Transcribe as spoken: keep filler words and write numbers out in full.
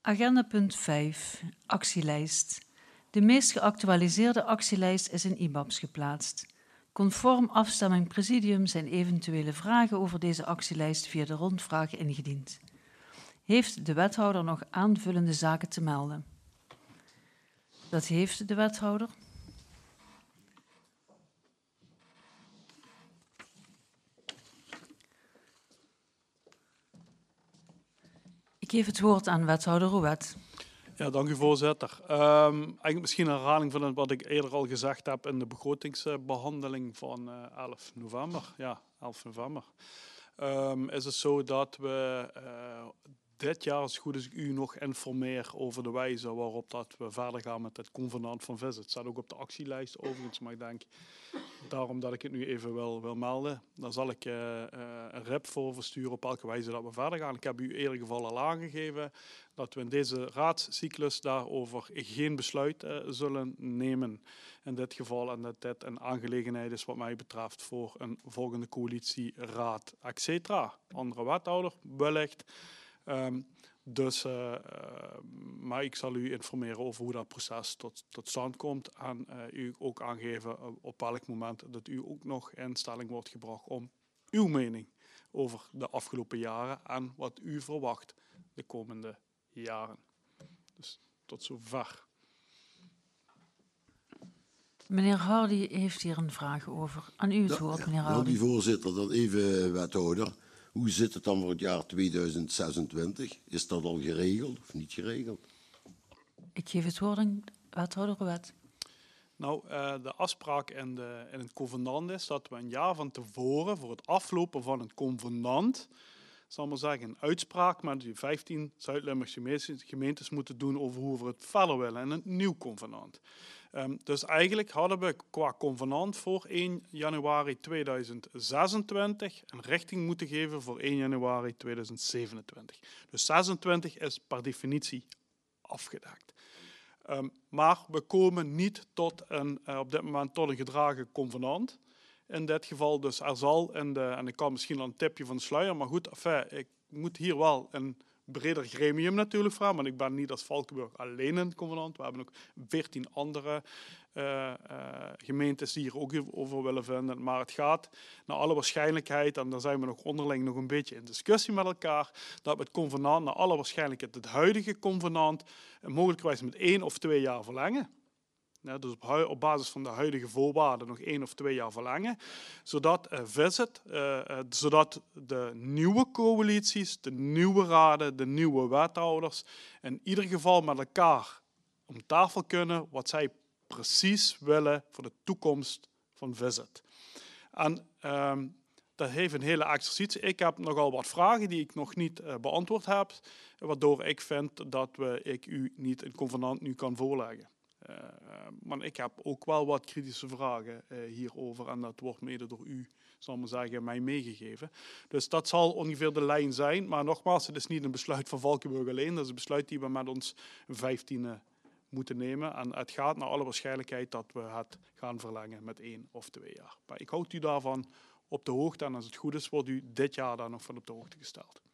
Agenda punt vijf, actielijst. De meest geactualiseerde actielijst is in I B A B's geplaatst. Conform afstemming presidium zijn eventuele vragen over deze actielijst via de rondvraag ingediend. Heeft de wethouder nog aanvullende zaken te melden? Dat heeft de wethouder. Ik geef het woord aan wethouder Rouet. Ja, dank u voorzitter. Um, eigenlijk misschien een herhaling van wat ik eerder al gezegd heb in de begrotingsbehandeling van uh, elf november. Ja, elf november. Um, is het zo dat we uh, dit jaar, als het goed is, u nog informeer over de wijze waarop dat we verder gaan met het convenant van Visit. Het staat ook op de actielijst overigens, maar ik denk daarom dat ik het nu even wil, wil melden. Daar zal ik uh, uh, een rep voor versturen op welke wijze dat we verder gaan. Ik heb u in ieder geval al aangegeven dat we in deze raadscyclus daarover geen besluit uh, zullen nemen. In dit geval en dat dit een aangelegenheid is wat mij betreft voor een volgende coalitieraad, et cetera. Andere wethouder, wellicht. Um, dus, uh, uh, maar ik zal u informeren over hoe dat proces tot, tot stand komt en uh, u ook aangeven op welk moment dat u ook nog in stelling wordt gebracht om uw mening over de afgelopen jaren en wat u verwacht de komende jaren. Dus tot zover. Meneer Hardy heeft hier een vraag over. Aan u het ja, woord, ja, meneer Hardy. Dank u, voorzitter. Dan even, wethouder. Hoe zit het dan voor het jaar tweeduizend zesentwintig? Is dat al geregeld of niet geregeld? Ik geef het woord aan wethouder Rouet. Nou, uh, de afspraak in, de, in het convenant is dat we een jaar van tevoren voor het aflopen van het convenant, zal maar zeggen, een uitspraak met die vijftien Zuid-Limburgse gemeentes moeten doen over hoe we het verder willen in een nieuw convenant. Um, dus eigenlijk hadden we qua convenant voor één januari tweeduizend zesentwintig een richting moeten geven voor één januari tweeduizend zevenentwintig. Dus zesentwintig is per definitie afgedekt. Um, maar we komen niet tot een, uh, op dit moment tot een gedragen convenant. In dit geval dus er zal, in de, en ik kan misschien al een tipje van de sluier, maar goed, enfin, ik moet hier wel een breder gremium natuurlijk vragen, want ik ben niet als Valkenburg alleen in het convenant. We hebben ook veertien andere uh, uh, gemeentes die hier ook over willen vinden. Maar het gaat naar alle waarschijnlijkheid, en daar zijn we nog onderling nog een beetje in discussie met elkaar, dat we het convenant naar alle waarschijnlijkheid, het huidige convenant, mogelijkwijs met één of twee jaar verlengen. Ja, dus op, op basis van de huidige voorwaarden nog één of twee jaar verlengen, zodat uh, Visit, uh, uh, zodat de nieuwe coalities, de nieuwe raden, de nieuwe wethouders in ieder geval met elkaar om tafel kunnen wat zij precies willen voor de toekomst van Visit. En um, dat heeft een hele exercitie. Ik heb nogal wat vragen die ik nog niet uh, beantwoord heb, waardoor ik vind dat we, ik u niet een convenant nu kan voorleggen. Uh, maar ik heb ook wel wat kritische vragen uh, hierover en dat wordt mede door u, zal ik maar zeggen, mij meegegeven. Dus dat zal ongeveer de lijn zijn. Maar nogmaals, het is niet een besluit van Valkenburg alleen. Dat is een besluit die we met ons vijftiende moeten nemen. En het gaat naar alle waarschijnlijkheid dat we het gaan verlengen met één of twee jaar. Maar ik houd u daarvan op de hoogte en als het goed is, wordt u dit jaar daar nog van op de hoogte gesteld.